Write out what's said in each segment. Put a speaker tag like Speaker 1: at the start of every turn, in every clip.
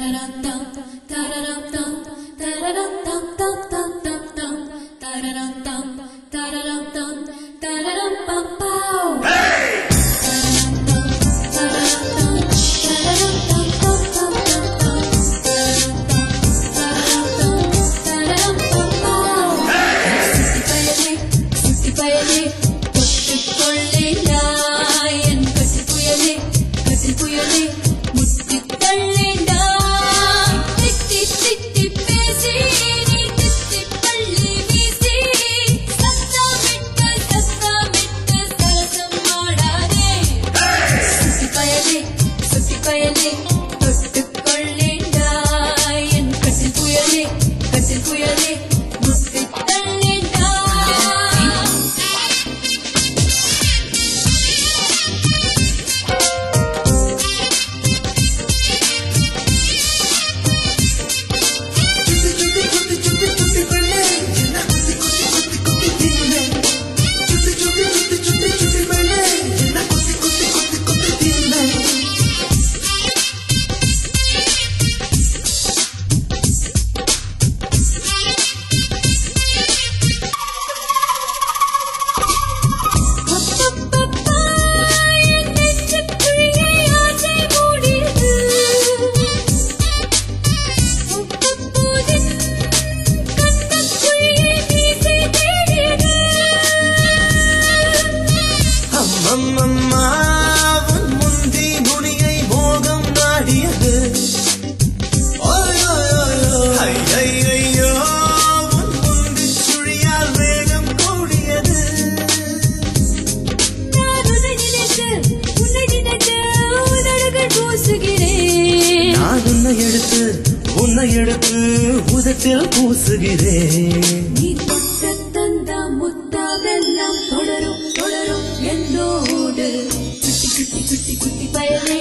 Speaker 1: உன்னை எடுத்து உதட்டில் பூசுகிறேன்.
Speaker 2: நீ தொட்ட தந்த முத்தாவெல்லாம் தொடரும் தொடரும் என்னோடு குட்டி குட்டி குட்டி குட்டி பயலே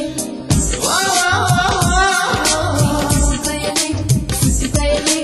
Speaker 2: குட்டி பயலே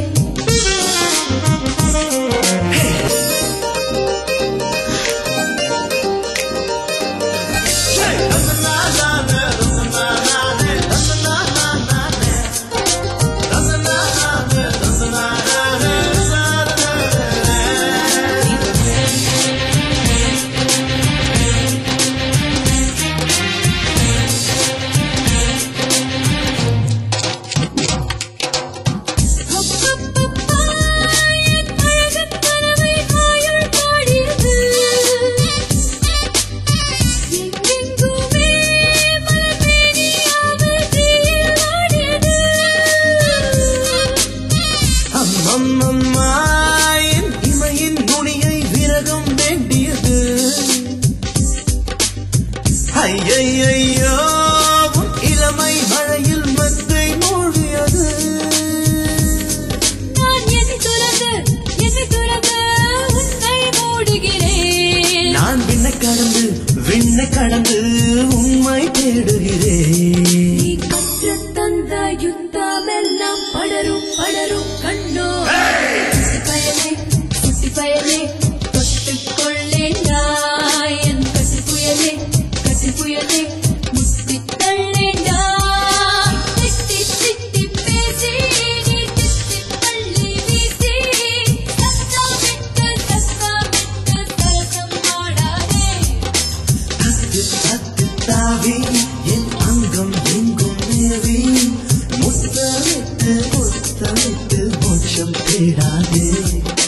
Speaker 1: இமையின் நுனியை விரகம் வேண்டியது. ஐயையோ இளமை மழையில் மங்கை மூழ்கியது.
Speaker 2: நான் என்னை துறந்து உன்னை மூடுகிறேன்.
Speaker 1: நான் விண்ணை கடந்து உண்மை தேடுகிறேன்.
Speaker 2: நீ கற்று தந்த யுத்தமெல்லாம் படரும் படரும் கண்ணோ குட்டி பயலே தொட்டுக் கொள்ளேண்டா என் கசி புயலே முத்தித் தள்ளேண்டா. திட்டி திட்டி பேசி நீ திட்டி தள்ளி வீசி சத்தமிட்டு சரசம் ஆடாதே.
Speaker 1: தத்து தாவி என் அங்கம் எங்கும் மேவி முத்தமிட்டு மோட்சம் தேடாதே.